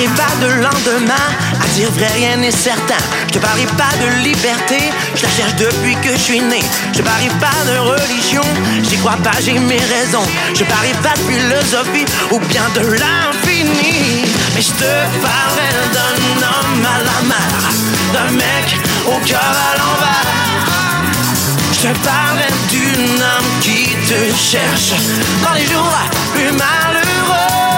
parlerai pas de lendemain, à dire vrai rien n'est certain. Je te parlerai pas de liberté, je la cherche depuis que je suis né. Je te parlerai pas de religion, j'y crois pas, j'ai mes raisons. Je parlerai pas de philosophie ou bien de l'infini. Mais je te parlerai d'un homme à la mer, d'un mec au cœur à l'envers. Je te parlerai d'une âme qui te cherche dans les jours plus malheureux.